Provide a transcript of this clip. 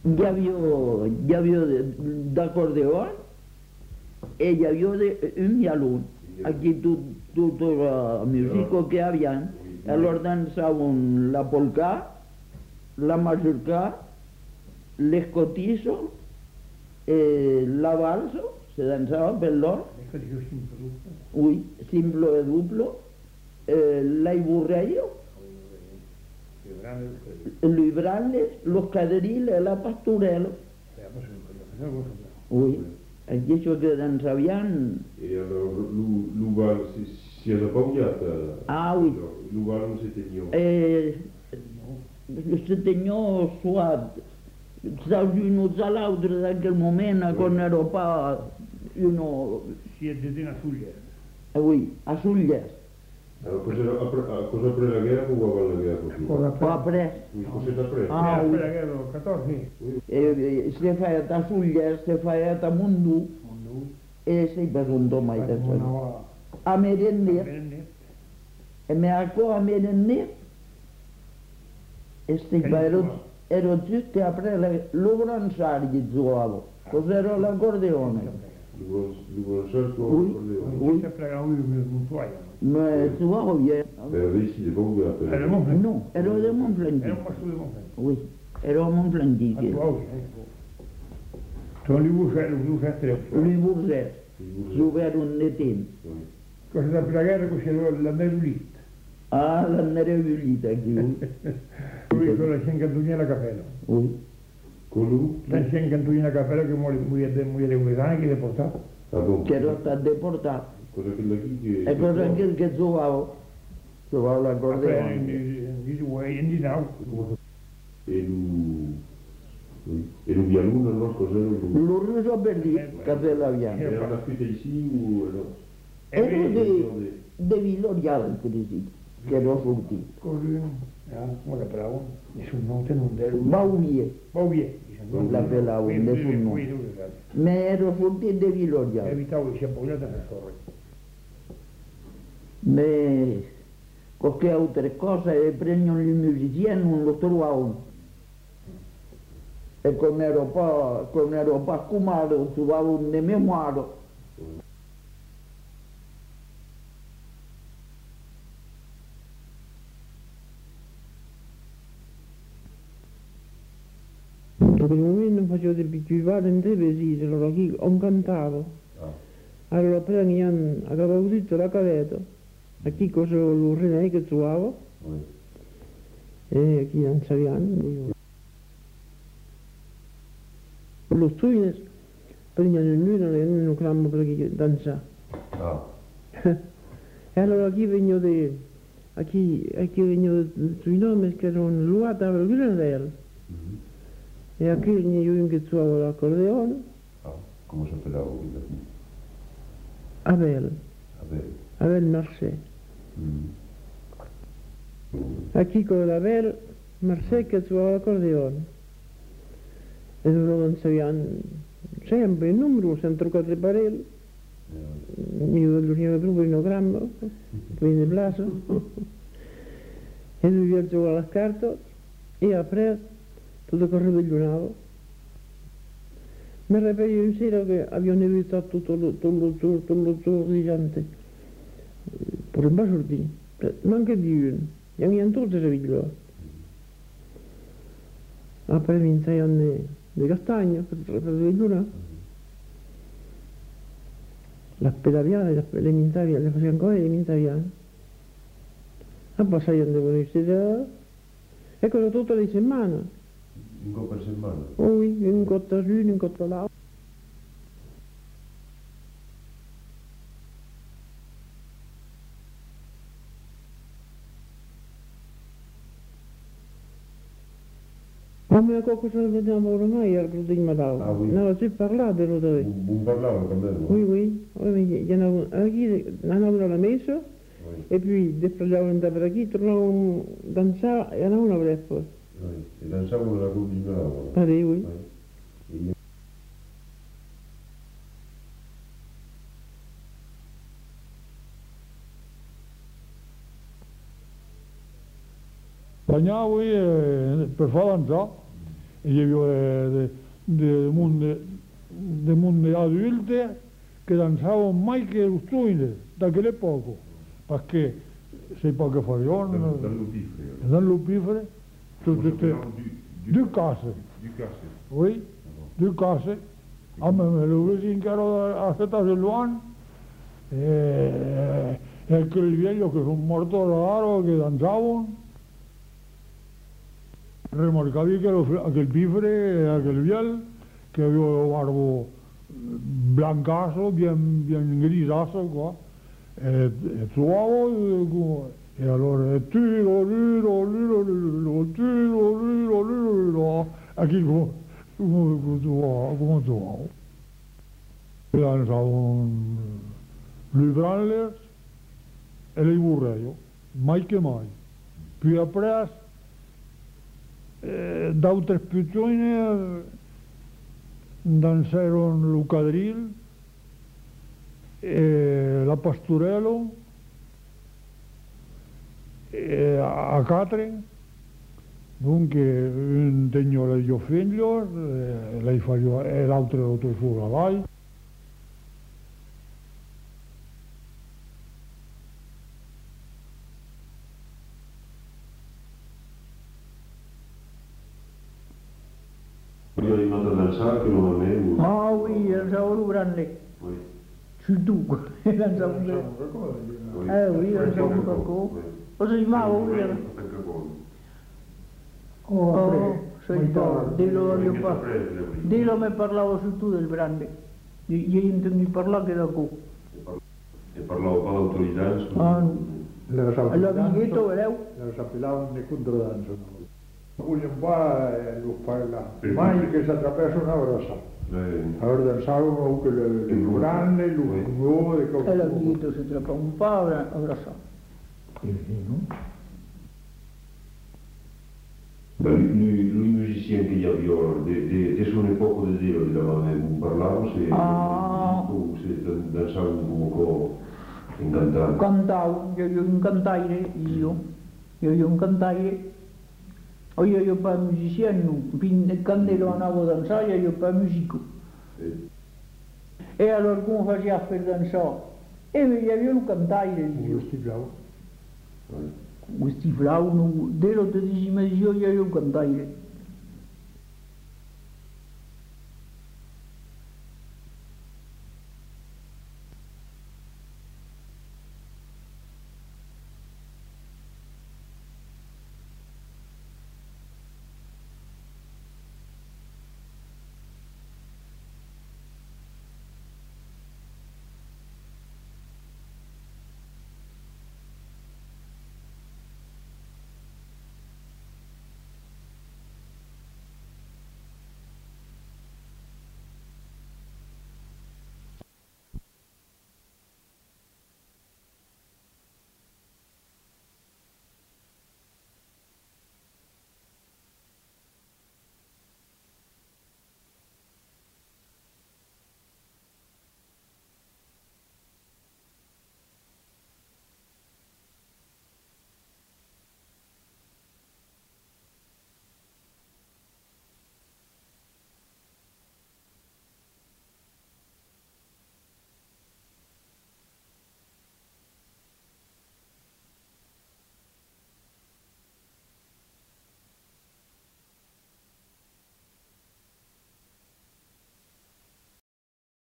Hi havia d'acordeó i hi havia un violí. Aquí tota la música que hi havia, llavors dansaven la polka, la mazurka, l'escotizo, la valsa, se dansava per l'or, ui, simple e duplo, l'aiburreio, los brales, los cadriles, la pastorela. Ui, aquí això que dansaven... Et alors, l'Ouval, s'il n'y en a pas oubliat. Ah oui. L'Ouval, on s'était mis. C'était soit l'un o l'altre d'aquel moment, quan era pas uno... Si et detin a Sulles. Oui, a Sulles. Alors, cos après la guerra ou avant la guerra? O après. Oui, cos'è après? Ah, Après oui. la guerra del 14, Se feia a Sulles, se feia a Mundú, e se presentò mai da Sulles. A Merennet, e me acò a Merennet, ero tutti après l'Obransari giocavo, cos'era l'accordeone. L'Obransari Oui, oui. Se plegava un Montoya. Mais giocavo bien. Però ici, il n'est pas ouvert. Era Montfleury. No, ero de Montfleury. Era un pastor de Montfleury. Oui, ero a Montfleury. A tu auge, Sono li Burset tre. Lui Burset, giocava un netin. Cosa da per la guerra così la Nerulit. Ah, l'andare violita aquí. Lui con la Scencantunia alla Cappella. Oui. Con lui? La Scencantunia alla Cappella che muore di 8 anni che è deportato. Ah bon? Che era stato deportato. Cosa che lì che... E cosa anche che giocavo? Giocavo l'accordeone. In now. E lo vialuna, no? Cos'era lui? L'urlo so per dire, Cappella Bianca. Era una fita ici o no? Ero de Vilorial, credo, che ero sortito. Così, come la bravo, nessun nome non era. Bauvier, Bauvier. la pelavo, nessun nome. Ma ero sortito de Vilorial. Evitavo che si appoggiata nel sorre. Ma qualche altra cosa, e prendono i musiciani, non lo trovavo. E come ero pas scumato, trovavo un memoiro. In quel momento facevo del bicchiere in tre pesite, allora chi ho cantato. Allora prendiamo a capo tutto la cavetta, a chi cosa lo renai che trovavo, e a chi non sapevano. Lo studio prendono il nudo e non clamano perché danza. E allora chi vengono a chi vengono sui nomi che erano luata per il e a chi vengono che trovavo l'accordeone. Come si appellava? Abel Marseille. A chi con l'Abel Marseille che trovava l'accordeone. E loro non sapevano sempre il numero, si hanno trovato le parole. Io lo chiamavo proprio in gramma, quindi plazo. E lui ha giocato la carta e après tutto corridoio. Mi ricordo una sera che abbiamo visto tutto lo giorno di gente. Per il basordino, ma anche di uno. E abbiamo tutti le viglioli. Après mi insegnano di castagno, per le luna. La pedaviana, le mintaviane, le facevano ancora le mintaviane. E poi saivano all'università, e quello tutte le settimane. Un po' per settimana? Oui, un cotta su, un cotta là. Come qualcosa ne vediamo ormai al gruppo di Madao. Ah oui. Non si parlava dello dove. Vous parlez quand même? Oui. Il y en a una alla messa, e poi desprezavano andare per qui, tornavano a danzare e andavano a vedere poi. E danzavano la gruppo di Madao? Ah, oui. Bagnavo io per fare danzare hi havia de monde adulte che danzavano mai che lo studio, da quelle poco, perché sei poche facevano, dans l'upifere, due case, oui, due case, a me lo vesi in caro a Setaselluan, e quel vieglio che sono morto raro, che danzavano, remarcavi que aquel bifre, aquel vial, que había barbo blancazo, bien grisazo, qua, suavo, e allora tiro, aquí como suavo. E danzavano lui Branlers e lei Burreio, mai che mai. Più apres, d'altres pizzone danzaron lo quadril, la pasturello, a Catrin, dunque un tegno le io figlio, lei fa io, e l'altro fu la vai. Io ho rimasto a danzare che non a me. Ah oui, danzavo lo grande. Surtout, danzavo un oui, danzavo un cacò. Cosa gli mavo, oui. Dillo me parlavo su tu del grande. Io intendi parlare che da co. E parlavo con l'autorità. Ah, no. L'amichetto, vedeu? Le sapevano di controdanza. Voglio un po' lo parla, mai che si attraversa una grossa. Allora danzavano il grande, il nuovo, e l'amichetto si trappa un po' abbracciato. Lui musicien che io avevo, di son époque de dire, il parlavo, se danzavo un po' incantato. Cantavo, io un cantaire, io un cantaire. O io pas musicien, quando lo andavo a danzare, io pas musico. E allora come faceva per danzare? E io un cantaire, io. Questi flau, dello te dici, ma io un cantaire.